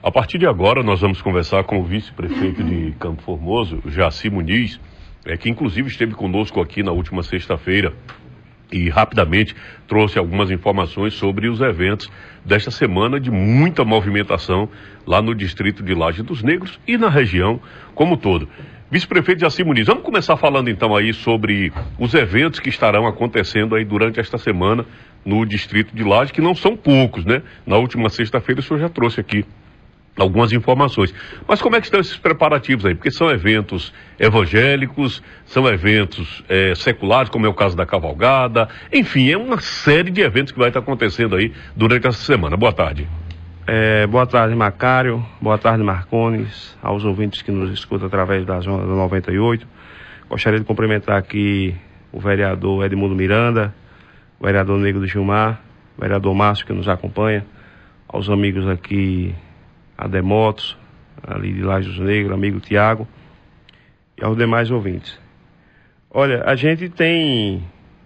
A partir de agora, nós vamos conversar com o vice-prefeito de Campo Formoso, Jaci Muniz, que inclusive esteve conosco aqui na última sexta-feira e rapidamente trouxe algumas informações sobre os eventos desta semana de muita movimentação lá no distrito de Laje dos Negros e na região como um todo. Vice-prefeito Jaci Muniz, vamos começar falando então aí sobre os eventos que estarão acontecendo aí durante esta semana no distrito de Laje, que não são poucos, né? Na última sexta-feira o senhor já trouxe aqui algumas informações. Mas como é que estão esses preparativos aí? Porque são eventos evangélicos, são eventos seculares, como é o caso da cavalgada, enfim, é uma série de eventos que vai estar acontecendo aí durante essa semana. Boa tarde. Boa tarde, Macário. Boa tarde, Marcones, aos ouvintes que nos escutam através da Zona 98. Gostaria de cumprimentar aqui o vereador Edmundo Miranda, o vereador Negro do Gilmar, o vereador Márcio que nos acompanha, aos amigos aqui Ademotos, ali de Laje dos Negros, amigo Tiago, e aos demais ouvintes. Olha, a gente tem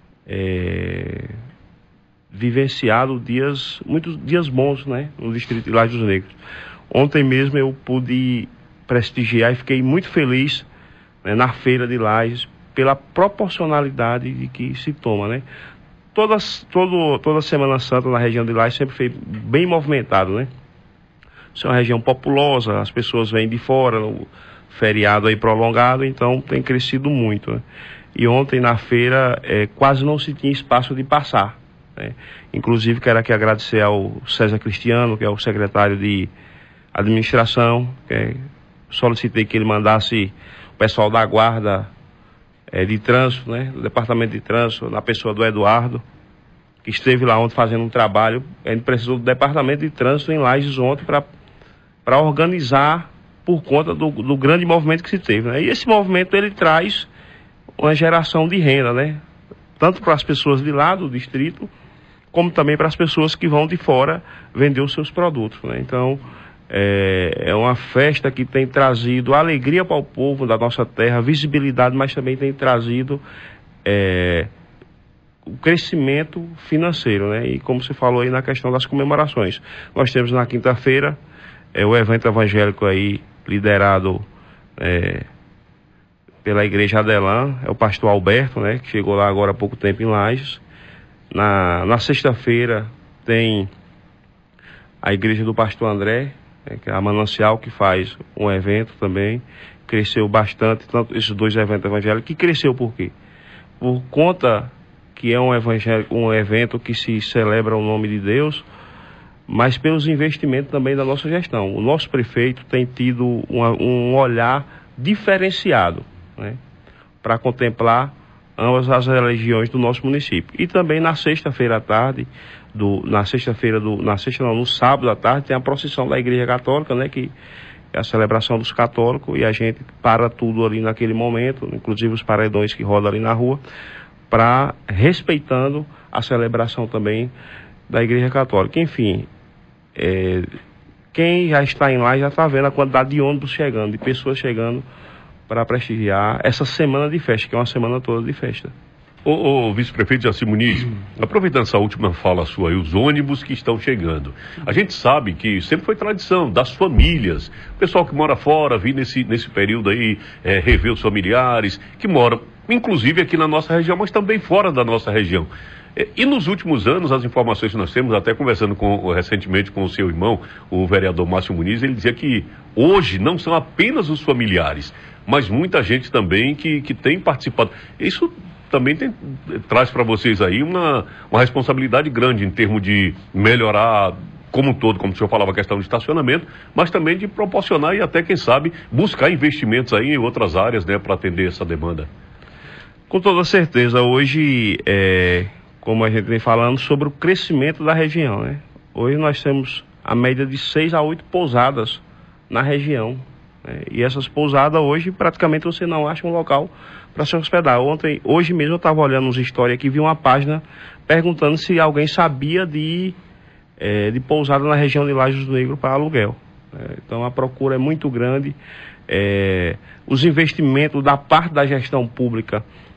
vivenciado muitos dias bons, né, no distrito de Laje dos Negros. Ontem mesmo eu pude prestigiar e fiquei muito feliz, né, na feira de Lajes, pela proporcionalidade de que se toma, né. Toda Semana Santa na região de Lajes sempre foi bem movimentado, né. Isso é uma região populosa, as pessoas vêm de fora, no feriado aí prolongado, então tem crescido muito, né? E ontem na feira quase não se tinha espaço de passar, né? Inclusive quero aqui agradecer ao César Cristiano, que é o secretário de administração, solicitei que ele mandasse o pessoal da guarda de trânsito, né? Do departamento de trânsito, na pessoa do Eduardo, que esteve lá ontem fazendo um trabalho. A gente precisou do departamento de trânsito em Lajes ontem para organizar por conta do grande movimento que se teve, né? E esse movimento ele traz uma geração de renda, né? Tanto para as pessoas de lá do distrito, como também para as pessoas que vão de fora vender os seus produtos, né? Então, é uma festa que tem trazido alegria para o povo da nossa terra, visibilidade, mas também tem trazido o crescimento financeiro, né? E como você falou aí na questão das comemorações, nós temos na quinta-feira o evento evangélico aí liderado pela Igreja Adelã, é o pastor Alberto, né, que chegou lá agora há pouco tempo em Lajes. Na sexta-feira tem a Igreja do Pastor André, que é a Manancial, que faz um evento também, cresceu bastante, tanto esses dois eventos evangélicos, que cresceu por quê? Por conta que é um evento que se celebra o nome de Deus, mas pelos investimentos também da nossa gestão. O nosso prefeito tem tido um olhar diferenciado, né, para contemplar ambas as religiões do nosso município. E também na sexta-feira à tarde, no sábado à tarde, tem a procissão da Igreja Católica, né, que é a celebração dos católicos, e a gente para tudo ali naquele momento, inclusive os paredões que rodam ali na rua, para respeitando a celebração também da Igreja Católica. Enfim, quem já está em lá já está vendo a quantidade de ônibus chegando, de pessoas chegando para prestigiar essa semana de festa, que é uma semana toda de festa. Ô vice-prefeito Jaci Muniz, aproveitando essa última fala sua aí, os ônibus que estão chegando. A gente sabe que sempre foi tradição das famílias, o pessoal que mora fora, vir nesse período aí, rever os familiares, que moram, inclusive aqui na nossa região, mas também fora da nossa região. E nos últimos anos, as informações que nós temos, até conversando recentemente com o seu irmão, o vereador Márcio Muniz, ele dizia que hoje não são apenas os familiares, mas muita gente também que tem participado. Isso também traz para vocês aí uma responsabilidade grande em termos de melhorar como um todo, como o senhor falava, a questão do estacionamento, mas também de proporcionar e até, quem sabe, buscar investimentos aí em outras áreas, né, para atender essa demanda. Com toda certeza, hoje, como a gente vem falando, sobre o crescimento da região, né? Hoje nós temos a média de 6 a 8 pousadas na região, né? E essas pousadas hoje, praticamente você não acha um local para se hospedar. Hoje mesmo eu estava olhando uns stories aqui, vi uma página perguntando se alguém sabia de pousada na região de Laje dos Negros para aluguel. Então a procura é muito grande. Os investimentos da parte da gestão pública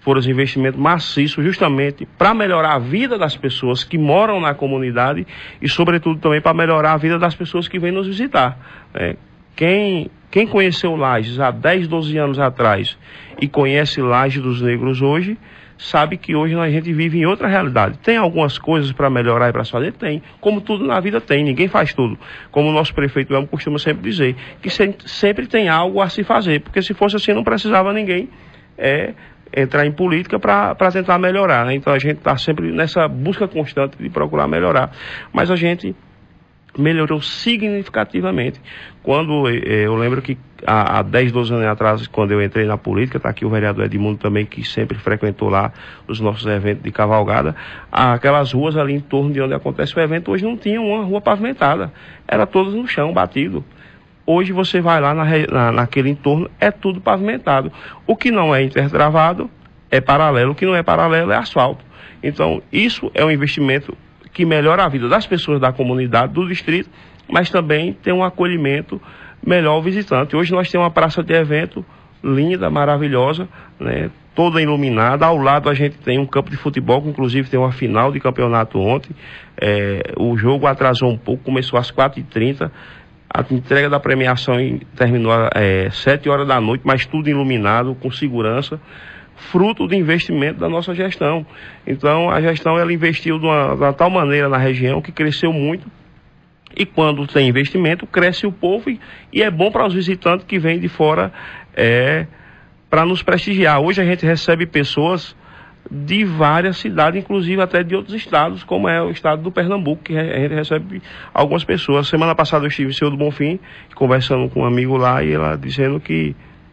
foram os investimentos maciços justamente para melhorar a vida das pessoas que moram na comunidade e, sobretudo, também para melhorar a vida das pessoas que vêm nos visitar. Quem conheceu Lages há 10, 12 anos atrás e conhece Lages dos Negros hoje, sabe que hoje a gente vive em outra realidade. Tem algumas coisas para melhorar e para se fazer? Tem. Como tudo na vida tem, ninguém faz tudo. Como o nosso prefeito mesmo costuma sempre dizer, que sempre tem algo a se fazer, porque se fosse assim não precisava ninguém entrar em política para tentar melhorar, né? Então a gente está sempre nessa busca constante de procurar melhorar. Mas a gente melhorou significativamente. Quando eu lembro que há 10, 12 anos atrás, quando eu entrei na política, está aqui o vereador Edmundo também, que sempre frequentou lá os nossos eventos de cavalgada, aquelas ruas ali em torno de onde acontece o evento, hoje não tinha uma rua pavimentada, era todas no chão, batido. Hoje você vai lá naquele entorno, é tudo pavimentado. O que não é intertravado é paralelo, o que não é paralelo é asfalto. Então, isso é um investimento que melhora a vida das pessoas da comunidade, do distrito, mas também tem um acolhimento melhor ao visitante. Hoje nós temos uma praça de evento linda, maravilhosa, né, toda iluminada. Ao lado a gente tem um campo de futebol, que inclusive tem uma final de campeonato ontem. O jogo atrasou um pouco, começou às 4h30. A entrega da premiação terminou às 7 horas da noite, mas tudo iluminado, com segurança, fruto do investimento da nossa gestão. Então, a gestão ela investiu de uma tal maneira na região que cresceu muito. E quando tem investimento, cresce o povo e é bom para os visitantes que vêm de fora para nos prestigiar. Hoje a gente recebe pessoas de várias cidades, inclusive até de outros estados, como é o estado do Pernambuco, que a gente recebe algumas pessoas. Semana passada eu estive em Senhor do Bonfim, conversando com um amigo lá, e ela dizendo que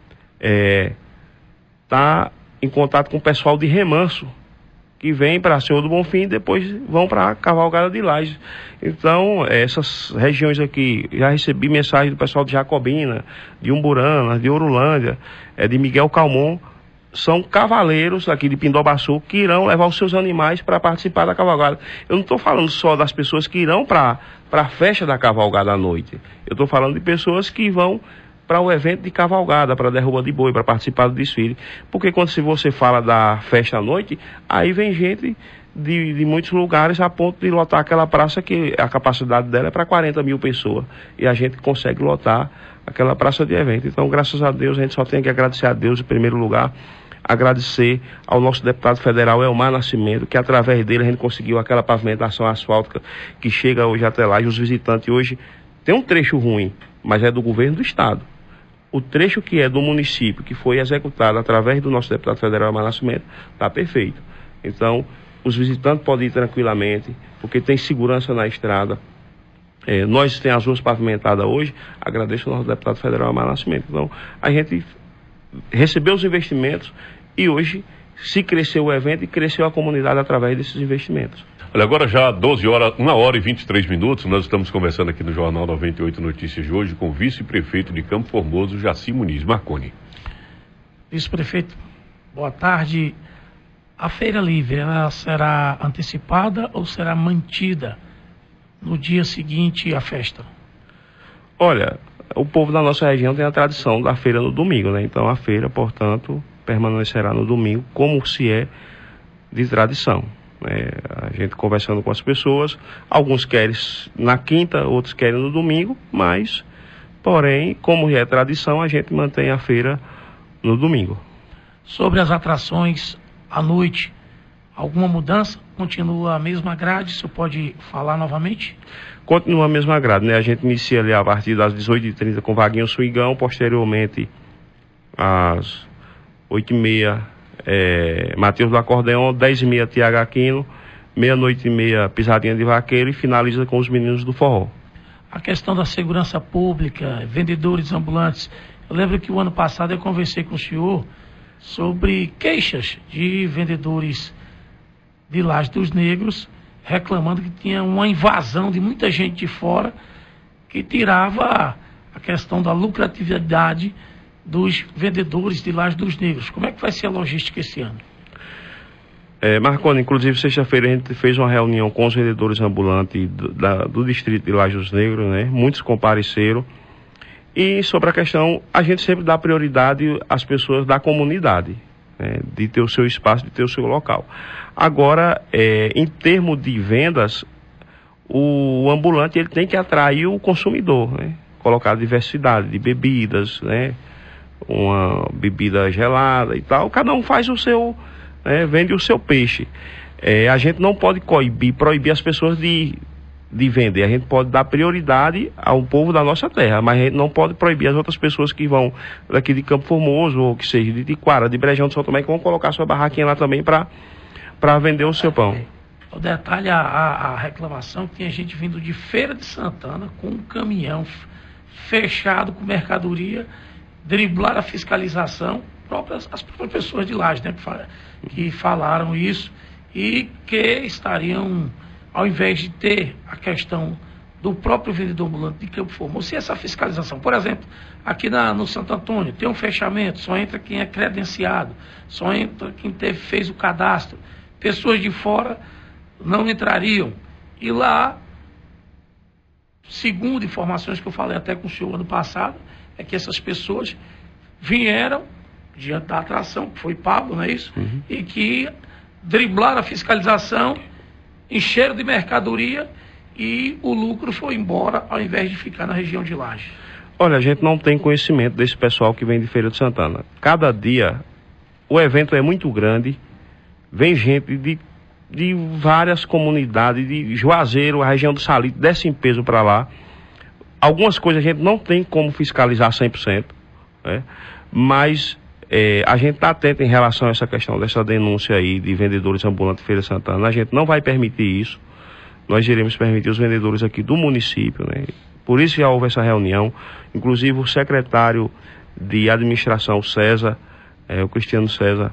está em contato com o pessoal de Remanso, que vem para Senhor do Bonfim e depois vão para a Cavalgada de Lages. Então, essas regiões aqui, já recebi mensagem do pessoal de Jacobina, de Umburana, de Orulândia, de Miguel Calmon. São cavaleiros aqui de Pindobaçu que irão levar os seus animais para participar da cavalgada. Eu não estou falando só das pessoas que irão para a festa da cavalgada à noite. Eu estou falando de pessoas que vão para o evento de cavalgada, para a derruba de boi, para participar do desfile. Porque quando você fala da festa à noite, aí vem gente de muitos lugares a ponto de lotar aquela praça que a capacidade dela é para 40 mil pessoas. E a gente consegue lotar aquela praça de evento. Então, graças a Deus, a gente só tem que agradecer a Deus em primeiro lugar, agradecer ao nosso deputado federal Elmar Nascimento, que através dele a gente conseguiu aquela pavimentação asfáltica que chega hoje até lá. E os visitantes hoje tem um trecho ruim, mas é do governo do estado. O trecho que é do município, que foi executado através do nosso deputado federal Elmar Nascimento, está perfeito. Então, os visitantes podem ir tranquilamente, porque tem segurança na estrada. Nós temos as ruas pavimentadas hoje, agradeço ao nosso deputado federal Elmar Nascimento. Então, a gente recebeu os investimentos e hoje se cresceu o evento e cresceu a comunidade através desses investimentos. Olha, agora já 12 horas, 1h23, nós estamos conversando aqui no Jornal 98 Notícias de hoje com o vice-prefeito de Campo Formoso, Jaci Muniz. Marconi. Vice-prefeito, boa tarde. A Feira Livre, ela será antecipada ou será mantida no dia seguinte à festa? Olha, o povo da nossa região tem a tradição da feira no domingo, né? Então a feira, portanto, permanecerá no domingo, como se é de tradição. A gente conversando com as pessoas, alguns querem na quinta, outros querem no domingo, mas, porém, como é tradição, a gente mantém a feira no domingo. Sobre as atrações à noite, alguma mudança? Continua a mesma grade? Você pode falar novamente? Continua a mesma grade, né? A gente inicia ali a partir das 18h30 com Vaguinho Swingão, posteriormente às 8h30 Matheus do Acordeon, 10h30 Tiago Aquino, 00:30 Pisadinha de Vaqueiro e finaliza com os meninos do forró. A questão da segurança pública, vendedores ambulantes. Eu lembro que o ano passado eu conversei com o senhor sobre queixas de vendedores de Lajes dos Negros, reclamando que tinha uma invasão de muita gente de fora que tirava a questão da lucratividade dos vendedores de Lajes dos Negros. Como é que vai ser a logística esse ano? Marconi, inclusive sexta-feira a gente fez uma reunião com os vendedores ambulantes do distrito de Lajes dos Negros, né? Muitos compareceram. E sobre a questão, a gente sempre dá prioridade às pessoas da comunidade. né, de ter o seu espaço, de ter o seu local. Agora, em termos de vendas, o ambulante ele tem que atrair o consumidor, né? Colocar diversidade de bebidas, né? Uma bebida gelada e tal, cada um faz o seu, né? Vende o seu peixe. A gente não pode proibir as pessoas de vender, a gente pode dar prioridade ao povo da nossa terra, mas a gente não pode proibir as outras pessoas que vão daqui de Campo Formoso, ou que seja de Tiquara, de Brejão de São Tomé, que vão colocar sua barraquinha lá também para vender o seu pão. O detalhe, a reclamação que tinha gente vindo de Feira de Santana com um caminhão fechado com mercadoria, driblar a fiscalização, as próprias pessoas de Lages, né, que falaram isso, e que estariam, ao invés de ter a questão do próprio vendedor ambulante de Campo Formoso, se essa fiscalização, por exemplo, aqui no Santo Antônio, tem um fechamento, só entra quem é credenciado, só entra quem fez o cadastro, pessoas de fora não entrariam. E lá, segundo informações que eu falei até com o senhor ano passado, é que essas pessoas vieram diante da atração, que foi pago, não é isso? Uhum. E que driblaram a fiscalização, encheram de mercadoria e o lucro foi embora ao invés de ficar na região de Lages. Olha, a gente não tem conhecimento desse pessoal que vem de Feira de Santana. Cada dia o evento é muito grande, vem gente de várias comunidades, de Juazeiro, a região do Salito, desce em peso para lá. Algumas coisas a gente não tem como fiscalizar 100%, né? Mas a gente está atento em relação a essa questão dessa denúncia aí de vendedores ambulantes de Feira de Santana. A gente não vai permitir isso. Nós iremos permitir os vendedores aqui do município, né? Por isso já houve essa reunião. Inclusive o secretário de administração, César, o Cristiano César,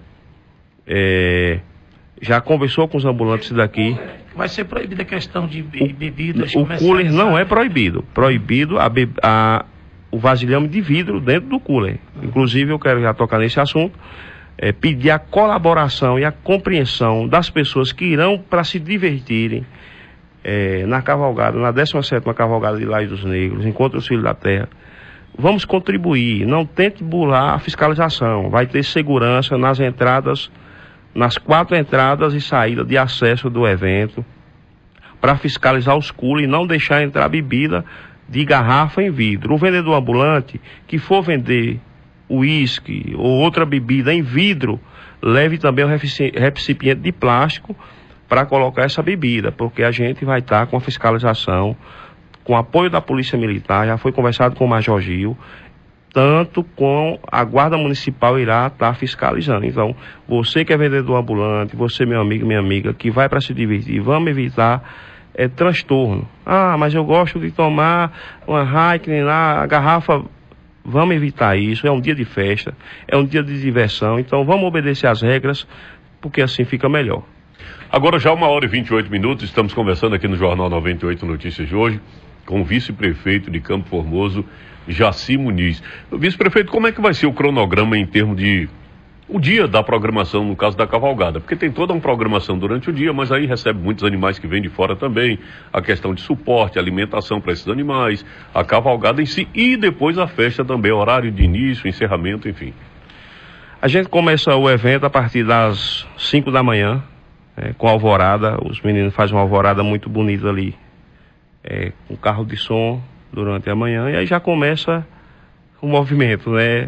já conversou com os ambulantes daqui. Vai ser proibida a questão de bebidas. O cooler não é proibido. Proibido o vasilhame de vidro dentro do cooler. Inclusive, eu quero já tocar nesse assunto, pedir a colaboração e a compreensão das pessoas que irão para se divertirem na cavalgada, na 17ª cavalgada de Lajes dos Negros, Encontro dos Filhos da Terra. Vamos contribuir, não tente burlar a fiscalização. Vai ter segurança nas entradas, nas 4 entradas e saídas de acesso do evento, para fiscalizar os coolers e não deixar entrar bebida de garrafa em vidro. O vendedor ambulante que for vender uísque ou outra bebida em vidro, leve também um recipiente de plástico para colocar essa bebida, porque a gente vai estar com a fiscalização, com apoio da Polícia Militar. Já foi conversado com o Major Gil, tanto com a Guarda Municipal irá estar fiscalizando. Então, você que é vendedor ambulante, você, meu amigo, minha amiga, que vai para se divertir, vamos evitar transtorno. Ah, mas eu gosto de tomar uma Heineken na garrafa. Vamos evitar isso. É um dia de festa, é um dia de diversão. Então, vamos obedecer às regras, porque assim fica melhor. Agora já 1h28, estamos conversando aqui no Jornal 98 Notícias de hoje com o vice-prefeito de Campo Formoso, Jaci Muniz. Vice-prefeito, como é que vai ser o cronograma em termos de o dia da programação, no caso da cavalgada? Porque tem toda uma programação durante o dia, mas aí recebe muitos animais que vêm de fora também, a questão de suporte, alimentação para esses animais, a cavalgada em si e depois a festa também, horário de início, encerramento, enfim. A gente começa o evento a partir das 5 da manhã, com alvorada. Os meninos fazem uma alvorada muito bonita ali, com carro de som durante a manhã, e aí já começa o movimento, né?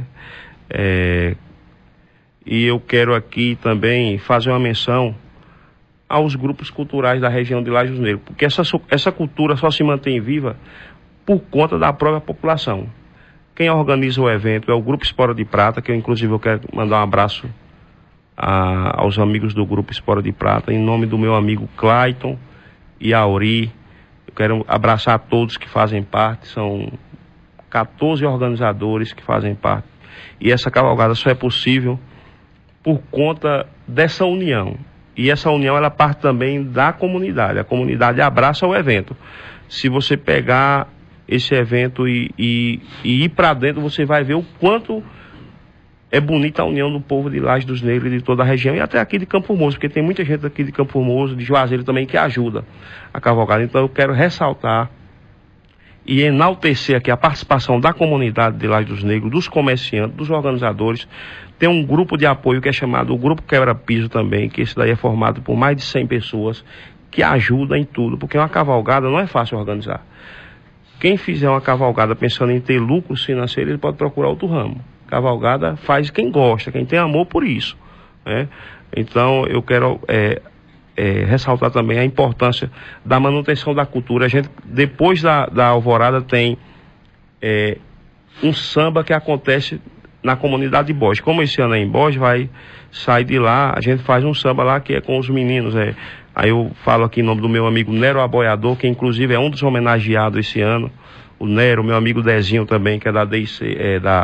E eu quero aqui também fazer uma menção aos grupos culturais da região de Lajes dos Negros, porque essa cultura só se mantém viva por conta da própria população. Quem organiza o evento é o Grupo Espora de Prata, que eu quero mandar um abraço aos amigos do Grupo Espora de Prata, em nome do meu amigo Clayton e Auri. Eu quero abraçar a todos que fazem parte, são 14 organizadores que fazem parte, e essa cavalgada só é possível por conta dessa união. E essa união, ela parte também da comunidade. A comunidade abraça o evento. Se você pegar esse evento e ir para dentro, você vai ver o quanto é bonita a união do povo de Lajes dos Negros e de toda a região, e até aqui de Campo Formoso, porque tem muita gente aqui de Campo Formoso, de Juazeiro também, que ajuda a cavalgada. Então eu quero ressaltar e enaltecer aqui a participação da comunidade de Laje dos Negros, dos comerciantes, dos organizadores. Tem um grupo de apoio que é chamado o Grupo Quebra-Piso também, que esse daí é formado por mais de 100 pessoas, que ajuda em tudo, porque uma cavalgada não é fácil organizar. Quem fizer uma cavalgada pensando em ter lucros financeiros, ele pode procurar outro ramo. Cavalgada faz quem gosta, quem tem amor por isso, né? Então eu quero ressaltar também a importância da manutenção da cultura. A gente, depois da alvorada, tem um samba que acontece na comunidade de Bosch. Como esse ano é em Bosch, vai sair de lá, a gente faz um samba lá que é com os meninos. Aí eu falo aqui em nome do meu amigo Nero Aboiador, que inclusive é um dos homenageados esse ano. O Nero, meu amigo Dezinho também, que é da DIC,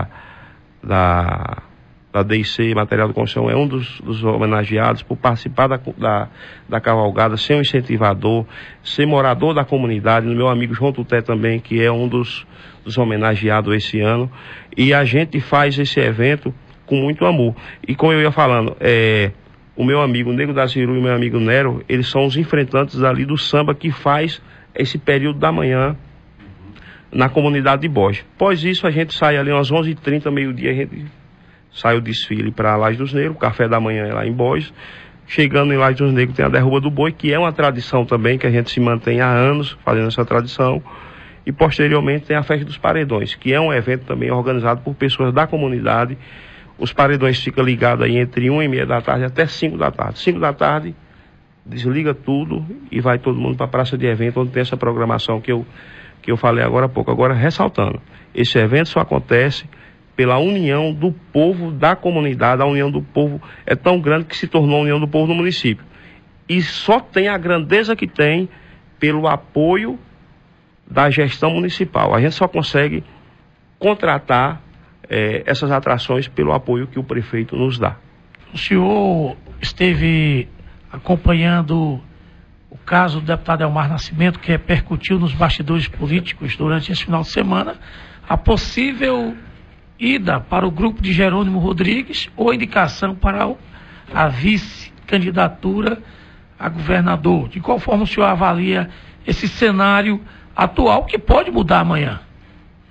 da DIC, Material de Construção, é um dos homenageados por participar da cavalgada, ser um incentivador, ser morador da comunidade. O meu amigo João Tuté também, que é um dos homenageados esse ano. E a gente faz esse evento com muito amor. E como eu ia falando, o meu amigo Nego da Ziru e o meu amigo Nero, eles são os enfrentantes ali do samba que faz esse período da manhã na comunidade de Bosch. Após isso, a gente sai ali umas 11h30, meio-dia, a gente sai o desfile para Laje dos Negros, o café da manhã é lá em Bosch. Chegando em Laje dos Negros tem a derruba do boi, que é uma tradição também, que a gente se mantém há anos fazendo essa tradição. E posteriormente tem a festa dos paredões, que é um evento também organizado por pessoas da comunidade. Os paredões ficam ligados aí entre 1h30 da tarde até 5 da tarde. 5 da tarde, desliga tudo e vai todo mundo para a praça de evento, onde tem essa programação que eu falei agora há pouco. Agora, ressaltando, esse evento só acontece pela união do povo da comunidade. A união do povo é tão grande que se tornou a união do povo no município. E só tem a grandeza que tem pelo apoio da gestão municipal. A gente só consegue contratar essas atrações pelo apoio que o prefeito nos dá. O senhor esteve acompanhando o caso do deputado Elmar Nascimento, que repercutiu nos bastidores políticos durante esse final de semana, a possível ida para o grupo de Jerônimo Rodrigues ou indicação para a vice-candidatura a governador. De qual forma o senhor avalia esse cenário atual que pode mudar amanhã?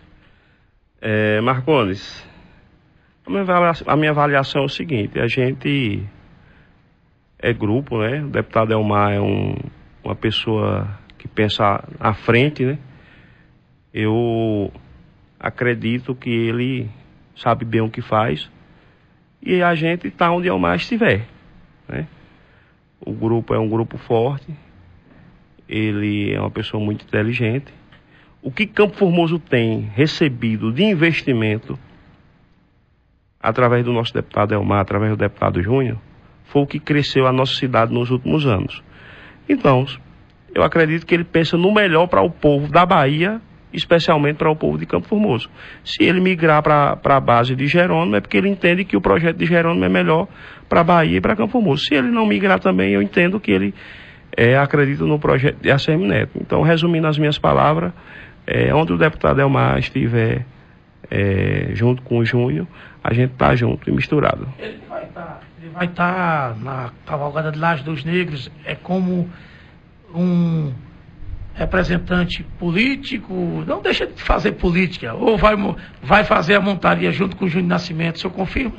Marcones, a minha avaliação é o seguinte: a gente é grupo, né? O deputado Elmar é uma pessoa que pensa à frente, né? Eu acredito que ele sabe bem o que faz e a gente está onde Elmar estiver, né? O grupo é um grupo forte, ele é uma pessoa muito inteligente. O que Campo Formoso tem recebido de investimento através do nosso deputado Elmar, através do deputado Júnior, foi o que cresceu a nossa cidade nos últimos anos. Então, eu acredito que ele pensa no melhor para o povo da Bahia, especialmente para o povo de Campo Formoso. Se ele migrar para a base de Jerônimo, é porque ele entende que o projeto de Jerônimo é melhor para a Bahia e para Campo Formoso. Se ele não migrar também, eu entendo que ele acredita no projeto de ACM Neto. Então, resumindo as minhas palavras, onde o deputado Elmar estiver junto com o Júnior, a gente está junto e misturado. Ele vai estar na cavalgada de Laje dos Negros como um representante político, não deixa de fazer política, ou vai fazer a montaria junto com o Júnior Nascimento, o senhor confirma?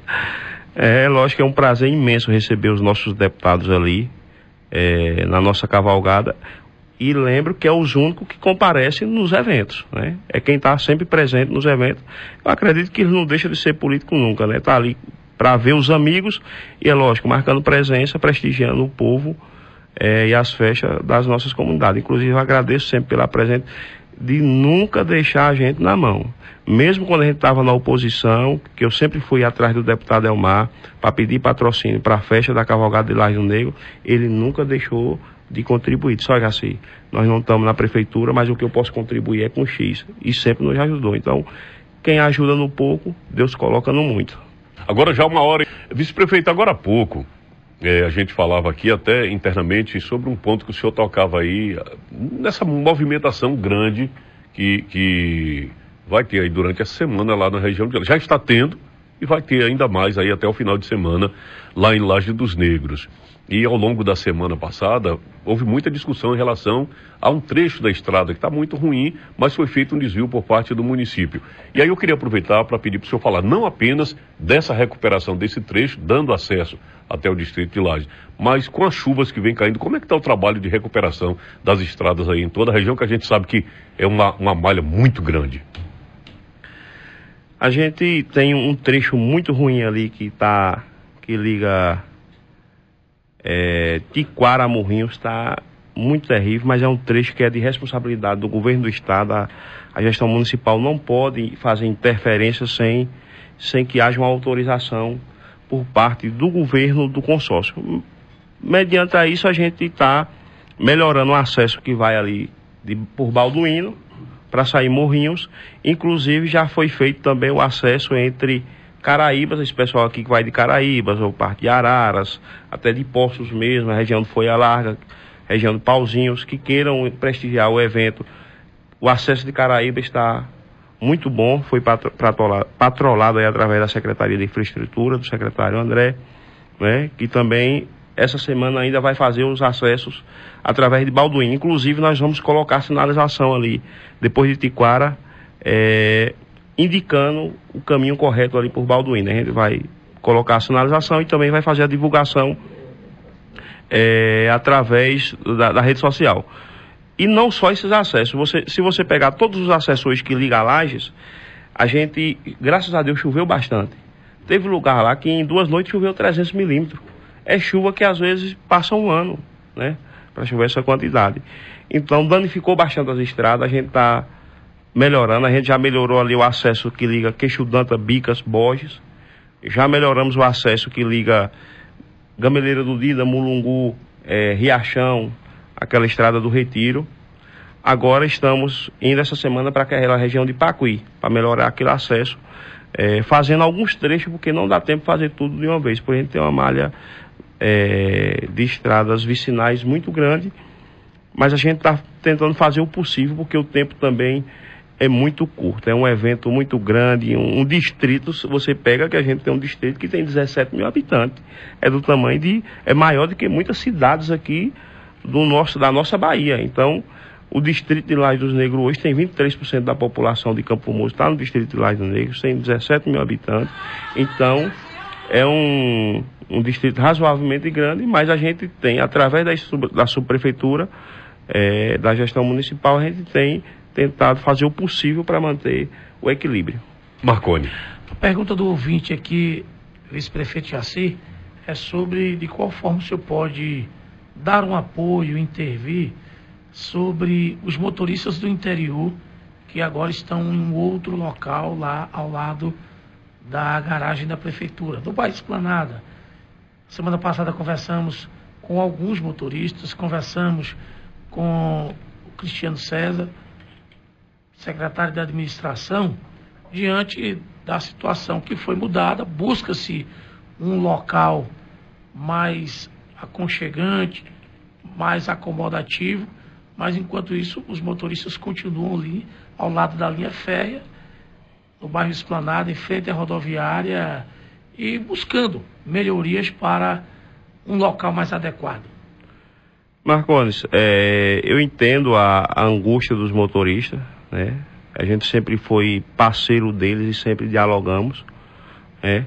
Lógico que é um prazer imenso receber os nossos deputados ali, na nossa cavalgada. E lembro que é os únicos que comparecem nos eventos, né? É quem está sempre presente nos eventos. Eu acredito que ele não deixa de ser político nunca, né? Está ali para ver os amigos e, é lógico, marcando presença, prestigiando o povo e as festas das nossas comunidades. Inclusive, eu agradeço sempre pela presença de nunca deixar a gente na mão. Mesmo quando a gente estava na oposição, que eu sempre fui atrás do deputado Elmar para pedir patrocínio para a festa da cavalgada de Laje do Negro, ele nunca deixou de contribuir. Só assim, nós não estamos na prefeitura, mas o que eu posso contribuir é com X, e sempre nos ajudou. Então, quem ajuda no pouco, Deus coloca no muito. Agora já uma hora, vice-prefeito, agora há pouco, a gente falava aqui até internamente sobre um ponto que o senhor tocava aí, nessa movimentação grande que vai ter aí durante a semana lá na região de... Já está tendo, e vai ter ainda mais aí até o final de semana lá em Laje dos Negros. E ao longo da semana passada, houve muita discussão em relação a um trecho da estrada que está muito ruim, mas foi feito um desvio por parte do município. E aí eu queria aproveitar para pedir para o senhor falar não apenas dessa recuperação desse trecho, dando acesso até o distrito de Laje, mas com as chuvas que vem caindo, como é que está o trabalho de recuperação das estradas aí em toda a região, que a gente sabe que é uma malha muito grande? A gente tem um trecho muito ruim ali que liga Tiquara a Morrinhos, está muito terrível, mas é um trecho que é de responsabilidade do governo do estado. A gestão municipal não pode fazer interferência sem que haja uma autorização por parte do governo do consórcio. Mediante a isso, a gente está melhorando o acesso que vai ali por Balduíno para sair Morrinhos. Inclusive já foi feito também o acesso entre Caraíbas, esse pessoal aqui que vai de Caraíbas, ou parte de Araras, até de Poços mesmo, a região de Folha Larga, região de Pauzinhos, que queiram prestigiar o evento. O acesso de Caraíba está muito bom, foi patrolado aí através da Secretaria de Infraestrutura, do secretário André, né, que também essa semana ainda vai fazer os acessos através de Balduíno. Inclusive nós vamos colocar sinalização ali, depois de Tiquara, indicando o caminho correto ali por Balduíno. A gente vai colocar a sinalização e também vai fazer a divulgação através da rede social. E não só esses acessos. Se você pegar todos os acessos hoje que ligam a Lajes, a gente, graças a Deus, choveu bastante. Teve lugar lá que em 2 noites choveu 300 milímetros. É chuva que às vezes passa um ano, né, para chover essa quantidade. Então danificou bastante as estradas, a gente está melhorando, a gente já melhorou ali o acesso que liga Queixo Danta, Bicas, Borges, já melhoramos o acesso que liga Gameleira do Dida, Mulungu, Riachão, aquela estrada do Retiro. Agora estamos indo essa semana para aquela região de Pacuí, para melhorar aquele acesso, fazendo alguns trechos, porque não dá tempo de fazer tudo de uma vez, porque a gente tem uma malha de estradas vicinais muito grande, mas a gente está tentando fazer o possível, porque o tempo também é muito curto, é um evento muito grande, um distrito, você pega que a gente tem um distrito que tem 17 mil habitantes, é do tamanho é maior do que muitas cidades aqui da nossa Bahia. Então, o distrito de Laje dos Negros hoje tem 23% da população de Campo Mourão, está no distrito de Laje dos Negros, tem 17 mil habitantes, então é um distrito razoavelmente grande, mas a gente tem, através da subprefeitura, da gestão municipal, a gente tem tentado fazer o possível para manter o equilíbrio. Marconi. A pergunta do ouvinte aqui, vice-prefeito Jaci, é sobre de qual forma o senhor pode dar um apoio, intervir sobre os motoristas do interior que agora estão em um outro local lá ao lado da garagem da prefeitura, do bairro Esplanada. Semana passada conversamos com alguns motoristas, conversamos com o Cristiano César, secretário da administração, diante da situação que foi mudada, busca-se um local mais aconchegante, mais acomodativo, mas enquanto isso os motoristas continuam ali ao lado da linha férrea, no bairro Esplanada, em frente à rodoviária, e buscando melhorias para um local mais adequado. Marcones, eu entendo a angústia dos motoristas, né? A gente sempre foi parceiro deles e sempre dialogamos, né?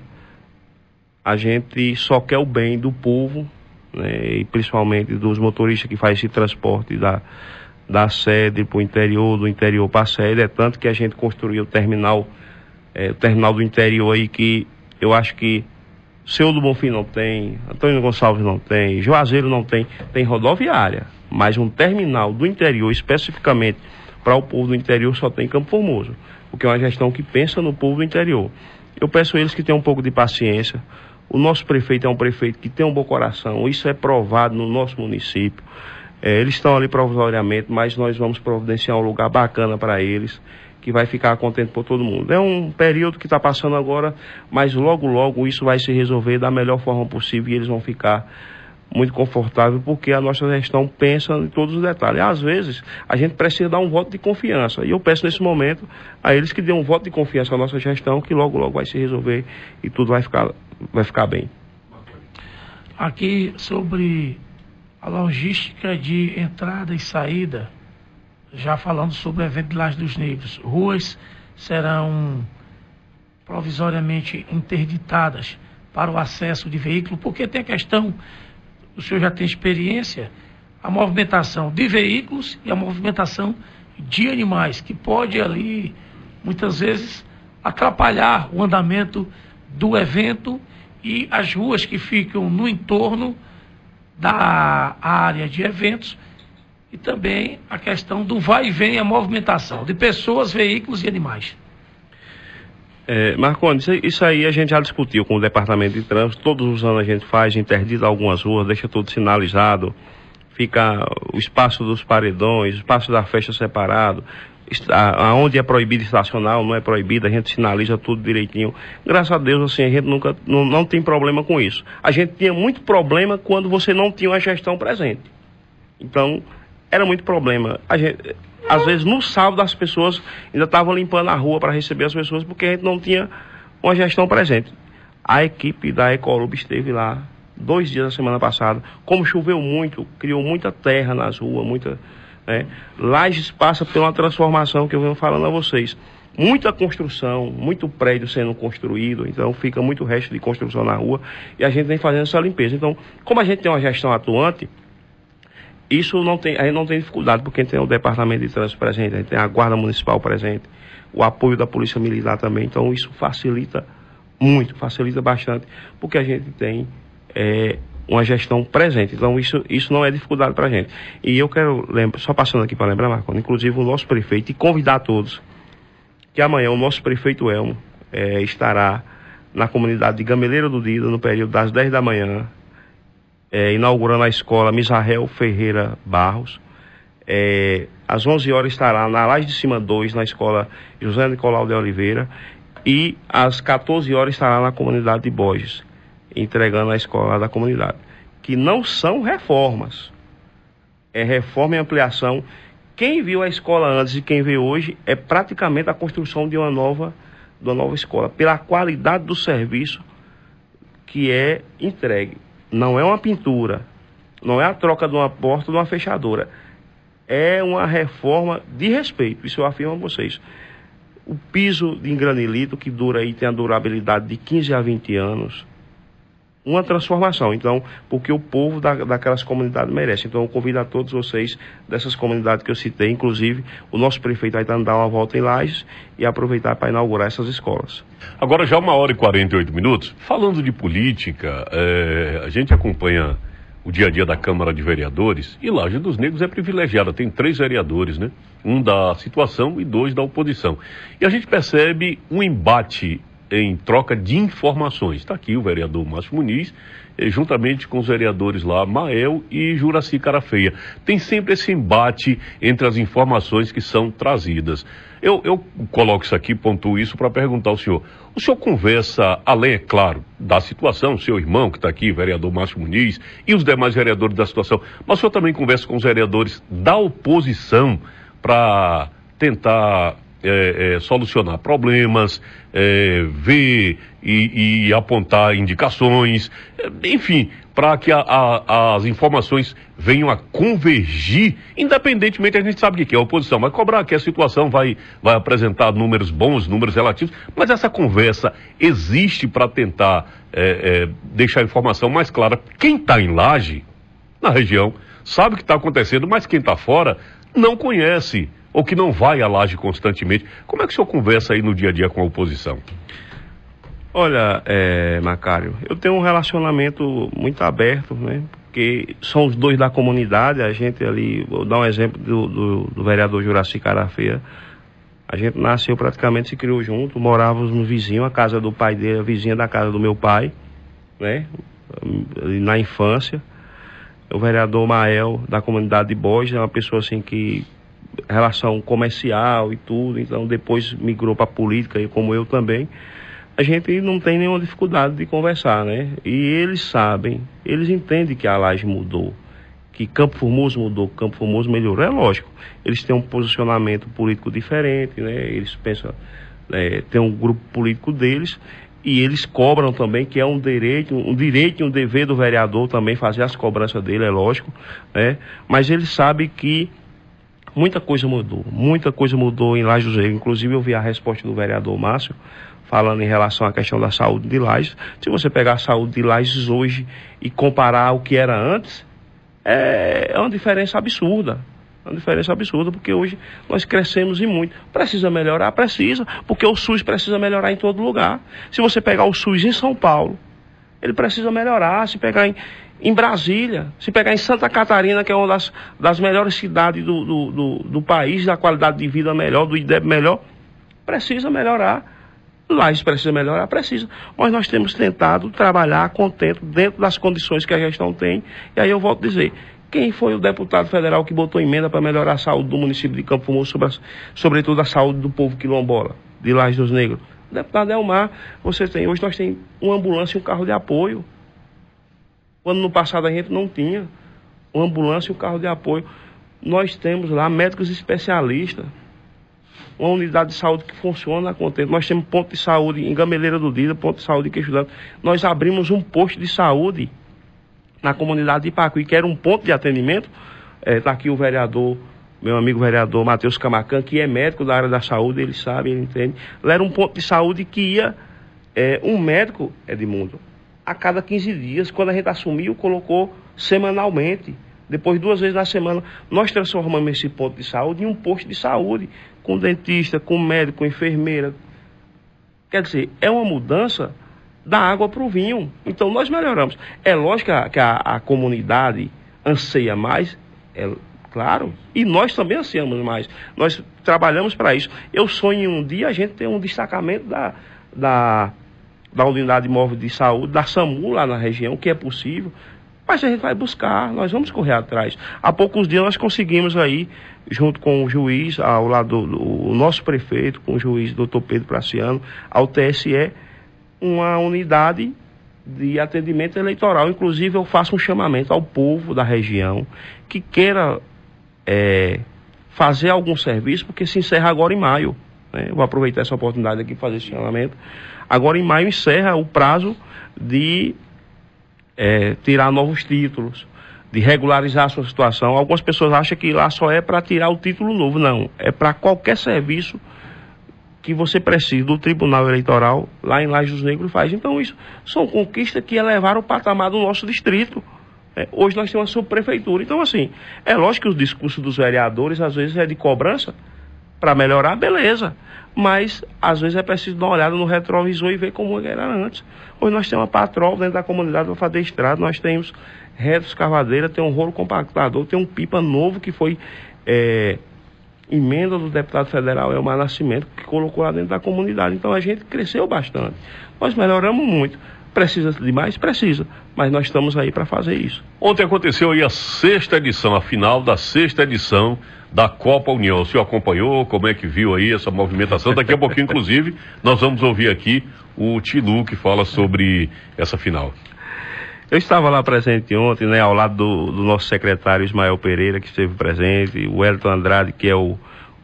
A gente só quer o bem do povo, né? E principalmente dos motoristas que fazem esse transporte da sede para o interior, do interior para a sede. É tanto que a gente construiu o terminal do interior aí, que eu acho que Senhor do Bonfim não tem, Antônio Gonçalves não tem, Juazeiro não tem, tem rodoviária, mas um terminal do interior especificamente para o povo do interior só tem Campo Formoso, porque é uma gestão que pensa no povo do interior. Eu peço a eles que tenham um pouco de paciência. O nosso prefeito é um prefeito que tem um bom coração, isso é provado no nosso município. Eles estão ali provisoriamente, mas nós vamos providenciar um lugar bacana para eles, que vai ficar contente por todo mundo. É um período que está passando agora, mas logo, logo isso vai se resolver da melhor forma possível e eles vão ficar muito confortável, porque a nossa gestão pensa em todos os detalhes. Às vezes, a gente precisa dar um voto de confiança, e eu peço nesse momento a eles que dêem um voto de confiança à nossa gestão, que logo, logo vai se resolver e tudo vai ficar bem. Aqui sobre a logística de entrada e saída, já falando sobre o evento de Laje dos Negros, ruas serão provisoriamente interditadas para o acesso de veículo, porque tem a questão, o senhor já tem experiência, a movimentação de veículos e a movimentação de animais, que pode ali, muitas vezes, atrapalhar o andamento do evento, e as ruas que ficam no entorno da área de eventos, e também a questão do vai e vem, a movimentação de pessoas, veículos e animais. Marconi, isso aí a gente já discutiu com o Departamento de Trânsito. Todos os anos a gente faz, interdita algumas ruas, deixa tudo sinalizado, fica o espaço dos paredões, o espaço da festa separado, aonde é proibido estacionar, não é proibido, a gente sinaliza tudo direitinho. Graças a Deus, assim, a gente nunca não tem problema com isso. A gente tinha muito problema quando você não tinha uma gestão presente. Então, era muito problema. Às vezes, no sábado, as pessoas ainda estavam limpando a rua para receber as pessoas, porque a gente não tinha uma gestão presente. A equipe da Ecolub esteve lá 2 dias da semana passada. Como choveu muito, criou muita terra nas ruas, Lajes passa por uma transformação que eu venho falando a vocês. Muita construção, muito prédio sendo construído, então fica muito resto de construção na rua, e a gente vem fazendo essa limpeza. Então, como a gente tem uma gestão atuante, a gente não tem dificuldade, porque a gente tem o Departamento de Trânsito presente, a gente tem a Guarda Municipal presente, o apoio da Polícia Militar também, então isso facilita muito, facilita bastante, porque a gente tem uma gestão presente. Então isso não é dificuldade para a gente. E eu quero, só passando aqui para lembrar, Marconi, inclusive o nosso prefeito, e convidar todos, que amanhã o nosso prefeito Elmo estará na comunidade de Gameleira do Dida, no período das 10 da manhã, inaugurando a escola Misael Ferreira Barros. Às 11 horas estará na Laje de Cima 2, na escola José Nicolau de Oliveira, e às 14 horas estará na comunidade de Borges, entregando a escola da comunidade, que não são reformas, é reforma e ampliação. Quem viu a escola antes e quem vê hoje é praticamente a construção de uma nova escola, pela qualidade do serviço que é entregue. Não é uma pintura, não é a troca de uma porta ou de uma fechadura, é uma reforma de respeito, isso eu afirmo a vocês. O piso de granilito, que tem a durabilidade de 15 a 20 anos, uma transformação, então, porque o povo daquelas comunidades merece. Então eu convido a todos vocês dessas comunidades que eu citei, inclusive o nosso prefeito vai dar uma volta em Lajes e aproveitar para inaugurar essas escolas. Agora já 1h48, falando de política, a gente acompanha o dia a dia da Câmara de Vereadores, e Laje dos Negros é privilegiada, tem 3 vereadores, né? Um da situação e 2 da oposição. E a gente percebe um embate em troca de informações. Está aqui o vereador Márcio Muniz, juntamente com os vereadores lá, Mael e Juraci Carafeia. Tem sempre esse embate entre as informações que são trazidas. Eu coloco isso aqui, pontuo isso para perguntar ao senhor. O senhor conversa, além, é claro, da situação, seu irmão que está aqui, vereador Márcio Muniz, e os demais vereadores da situação, mas o senhor também conversa com os vereadores da oposição para tentar solucionar problemas, ver e apontar indicações, enfim, para que as informações venham a convergir, independentemente, a gente sabe o que é a oposição, vai cobrar que a situação vai apresentar números bons, números relativos, mas essa conversa existe para tentar deixar a informação mais clara. Quem está em Laje, na região, sabe o que está acontecendo, mas quem está fora não conhece, ou que não vai à Laje constantemente. Como é que o senhor conversa aí no dia a dia com a oposição? Olha, Macário, eu tenho um relacionamento muito aberto, né? Porque são os 2 da comunidade, a gente ali, vou dar um exemplo do vereador Juraci Carafeia, a gente nasceu praticamente, se criou junto, morávamos no vizinho, a casa do pai dele, a vizinha da casa do meu pai, né? Na infância. O vereador Mael, da comunidade de Borges, é uma pessoa assim que relação comercial e tudo, então depois migrou para a política, e como eu também. a gente não tem nenhuma dificuldade de conversar, né? E eles sabem, eles entendem que a Laje mudou, que Campo Formoso mudou, Campo Formoso melhorou. É lógico, eles têm um posicionamento político diferente, né? Eles pensam, tem um grupo político deles, e eles cobram também, que é um direito e um dever do vereador também fazer as cobranças dele, é lógico, né? Mas eles sabem que muita coisa mudou em Lajes dos Negros. Inclusive eu vi a resposta do vereador Márcio, falando em relação à questão da saúde de Lajes. Se você pegar a saúde de Lajes hoje e comparar o que era antes, é uma diferença absurda. Porque hoje nós crescemos e muito. Precisa melhorar? Precisa, porque o SUS precisa melhorar em todo lugar. Se você pegar o SUS em São Paulo, ele precisa melhorar. Se pegar em Brasília, se pegar em Santa Catarina, que é uma das melhores cidades do país, da qualidade de vida melhor, do IDEB melhor, precisa melhorar. Lajes precisa melhorar? Precisa. Mas nós temos tentado trabalhar contento dentro das condições que a gestão tem. E aí eu volto a dizer, quem foi o deputado federal que botou emenda para melhorar a saúde do município de Campo Formoso, sobretudo a saúde do povo quilombola, de Lajes dos Negros? O deputado Elmar. Hoje nós temos uma ambulância e um carro de apoio. Quando no passado a gente não tinha uma ambulância e um carro de apoio. Nós temos lá médicos especialistas, uma unidade de saúde que funciona contente. Nós temos ponto de saúde em Gameleira do Dida, ponto de saúde em Queixo d'Água. Nós abrimos um posto de saúde na comunidade de Ipacuí, que era um ponto de atendimento. Está aqui o vereador, meu amigo vereador Matheus Camacan, que é médico da área da saúde, ele sabe, ele entende. Lá era um ponto de saúde que ia um médico, Edmundo, a cada 15 dias. Quando a gente assumiu, colocou semanalmente. Depois, 2 vezes na semana, nós transformamos esse ponto de saúde em um posto de saúde, com dentista, com médico, com enfermeira. Quer dizer, é uma mudança da água para o vinho. Então, nós melhoramos. É lógico que a comunidade anseia mais, é claro, e nós também ansiamos mais. Nós trabalhamos para isso. Eu sonho um dia a gente ter um destacamento da unidade móvel de saúde, da SAMU lá na região, que é possível. Mas a gente vai buscar, nós vamos correr atrás. Há poucos dias nós conseguimos aí, junto com o juiz, ao lado do nosso prefeito, com o juiz Dr. Pedro Praciano, ao TSE, uma unidade de atendimento eleitoral. Inclusive eu faço um chamamento ao povo da região que queira fazer algum serviço, porque se encerra agora em maio, né? Vou aproveitar essa oportunidade aqui para fazer esse chamamento. Agora em maio encerra o prazo de tirar novos títulos, de regularizar a sua situação. Algumas pessoas acham que lá só é para tirar o título novo. Não, é para qualquer serviço que você precise do Tribunal Eleitoral, lá em Lajes dos Negros faz. Então isso são conquistas que elevaram o patamar do nosso distrito. Hoje nós temos uma subprefeitura. Então assim, é lógico que os discursos dos vereadores às vezes é de cobrança para melhorar, beleza. Mas às vezes é preciso dar uma olhada no retrovisor e ver como era antes. Hoje nós temos uma patrol dentro da comunidade para fazer estrada, nós temos reto escavadeira, tem um rolo compactador, tem um pipa novo que foi emenda do deputado federal Elmar Nascimento, que colocou lá dentro da comunidade. Então a gente cresceu bastante. Nós melhoramos muito. Precisa de mais? Precisa. Mas nós estamos aí para fazer isso. Ontem aconteceu aí a 6ª edição, a final da 6ª edição da Copa União. O senhor acompanhou? Como é que viu aí essa movimentação? Daqui a pouquinho, inclusive, nós vamos ouvir aqui o Tilu, que fala sobre essa final. Eu estava lá presente ontem, né, ao lado do nosso secretário Ismael Pereira, que esteve presente, o Elton Andrade, que é o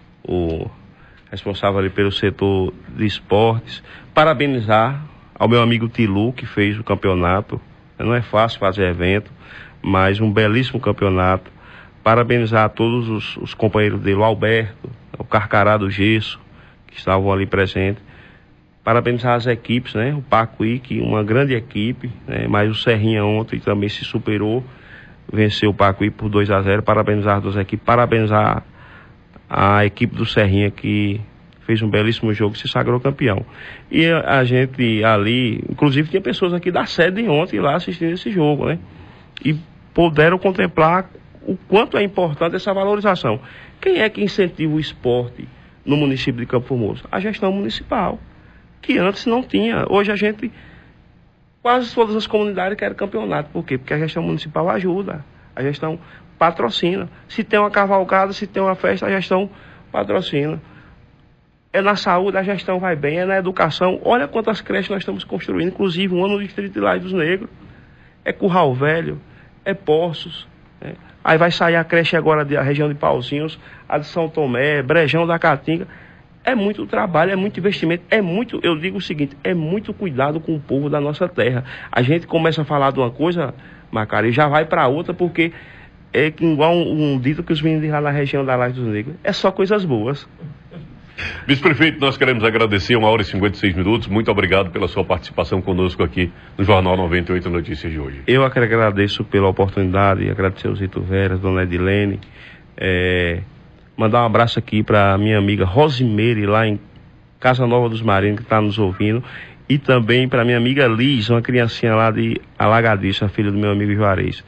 responsável ali pelo setor de esportes. Parabenizar ao meu amigo Tilu, que fez o campeonato. Não é fácil fazer evento, mas um belíssimo campeonato. Parabenizar a todos os companheiros dele, o Alberto, o Carcará do Gesso, que estavam ali presentes. Parabenizar as equipes, né? O Pacuí, que uma grande equipe, né? Mas o Serrinha ontem também se superou, venceu o Pacuí por 2-0. Parabenizar as duas equipes, parabenizar a equipe do Serrinha, que fez um belíssimo jogo e se sagrou campeão. E a gente ali, inclusive tinha pessoas aqui da sede ontem lá assistindo esse jogo, né? E puderam contemplar o quanto é importante essa valorização. Quem é que incentiva o esporte no município de Campo Formoso? A gestão municipal, que antes não tinha. Hoje a gente, quase todas as comunidades querem campeonato. Por quê? Porque a gestão municipal ajuda, a gestão patrocina. Se tem uma cavalgada, se tem uma festa, a gestão patrocina. é na saúde, a gestão vai bem, é na educação. Olha quantas creches nós estamos construindo, inclusive uma no Distrito de Laje dos Negros. É Curral Velho, é Poços. Né? Aí vai sair a creche agora da região de Pauzinhos, a de São Tomé, Brejão da Caatinga. É muito trabalho, é muito investimento, eu digo o seguinte, é muito cuidado com o povo da nossa terra. A gente começa a falar de uma coisa, Macari, e já vai para outra, porque é igual um dito que os meninos lá na região da Laje dos Negros, é só coisas boas. Vice-prefeito, nós queremos agradecer 1h56. Muito obrigado pela sua participação conosco aqui no Jornal 98 Notícias de hoje. Eu agradeço pela oportunidade, agradecer ao Zito Veras, dona Edilene, mandar um abraço aqui para minha amiga Rosimeire, lá em Casa Nova dos Marinos, que está nos ouvindo, e também para minha amiga Liz, uma criancinha lá de Alagadiço, a filha do meu amigo Juarez.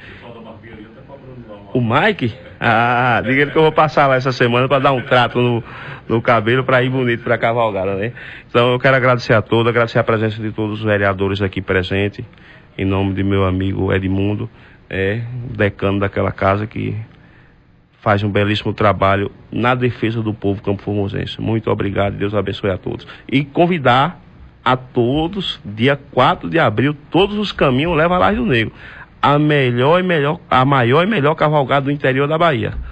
O Mike? Ah, diga ele que eu vou passar lá essa semana para dar um trato no cabelo para ir bonito para a cavalgada, né? Então eu quero agradecer a todos, agradecer a presença de todos os vereadores aqui presentes, em nome de meu amigo Edmundo, decano daquela casa que faz um belíssimo trabalho na defesa do povo campo-formosense. Muito obrigado, Deus abençoe a todos. E convidar a todos, dia 4 de abril, todos os caminhos levam a Laje do Negro. A maior e melhor cavalgada do interior da Bahia.